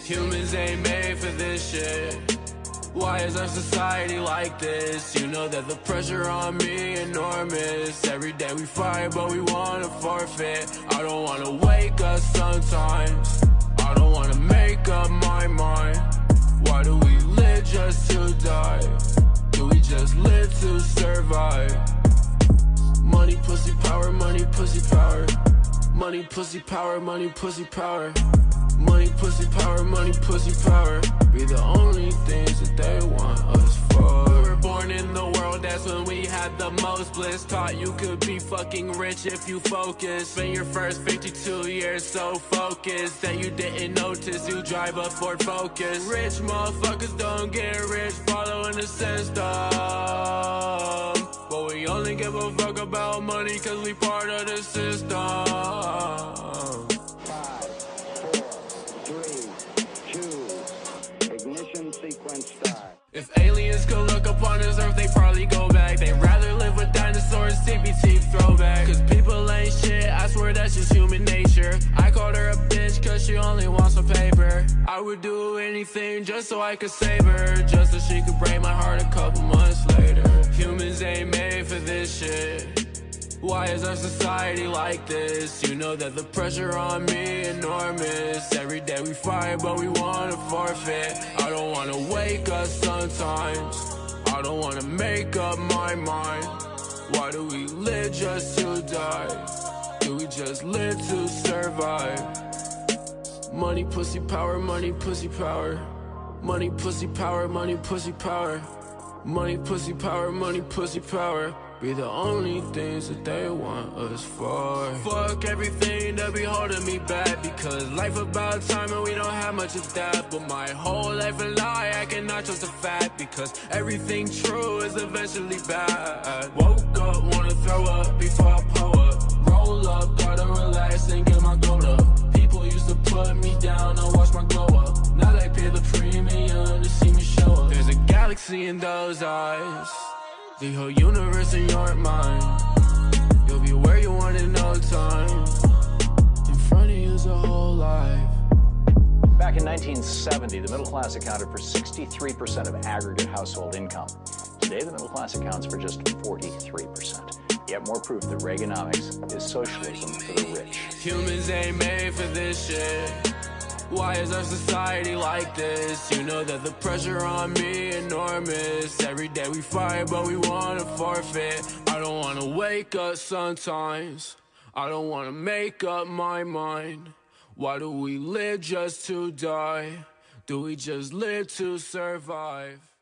Humans ain't made for this shit. Why is our society like this? You know that the pressure on me enormous. Every day we fight, but we wanna forfeit. I don't wanna wake up sometimes. I don't wanna make up my mind. Why do we live just to die? Do we just live to survive? Money, pussy, power, money, pussy, power. Money, pussy, power, money, pussy, power. Money, pussy, power, money, pussy, power. Be the only things that they want us for. We were born in the world, that's when we had the most bliss. Taught you could be fucking rich if you focus. Spend your first 52 years so focused that you didn't notice you drive a Ford Focus. Rich motherfuckers don't get rich following the system, but we only give a fuck about money cause we part of the system. If aliens could look upon this earth, they probably go back. They'd rather live with dinosaurs, CBT throwback. Cause people ain't shit, I swear that's just human nature. I called her a bitch cause she only wants some paper. I would do anything just so I could save her, just so she could break my heart a couple months later. Humans ain't made for this shit. Why is our society like this? You know that the pressure on me enormous. Every day we fight, but we wanna forfeit. I don't wanna wake up sometimes. I don't wanna make up my mind. Why do we live just to die? Do we just live to survive? Money, pussy, power, money, pussy, power. Money, pussy, power, money, pussy, power. Money, pussy, power, money, pussy, power. Be the only things that they want us for. Fuck everything that be holding me back, because life about time and we don't have much of that. But my whole life a lie, I cannot trust a fact, because everything true is eventually bad. Woke up, wanna throw up before I pull up. Roll up, gotta relax and get my gold up. People used to put me down and watch my glow up. Now they pay the premium to see me show up. There's a galaxy in those eyes, the whole universe in your mind. You'll be where you want in no time. In front of you's a whole life. Back in 1970, the middle class accounted for 63% of aggregate household income. Today, the middle class accounts for just 43%. Yet more proof that Reaganomics is socialism for the rich. Humans ain't made for this shit. Why is our society like this? You know that the pressure on me enormous. Every day we fight, but we wanna forfeit. I don't wanna wake up sometimes. I don't wanna make up my mind. Why do we live just to die? Do we just live to survive?